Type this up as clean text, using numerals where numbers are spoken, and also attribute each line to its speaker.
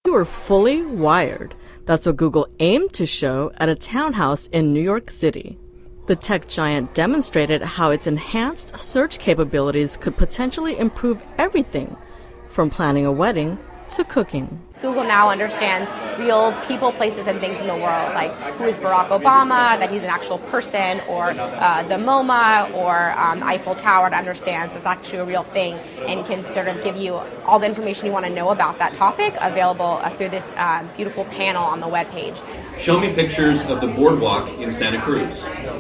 Speaker 1: We were fully wired. That's what Google aimed to show at a townhouse in New York City. The tech giant demonstrated how its enhanced search capabilities could potentially improve everything, from planning a wedding to cooking.
Speaker 2: Google now understands real people, places, and things in the world, like who is Barack Obama, that he's an actual person, or the MoMA, or Eiffel Tower. It understands it's actually a real thing and can sort of give you all the information you want to know about that topic available through this beautiful panel on the webpage.
Speaker 3: Show me pictures of the boardwalk in Santa Cruz.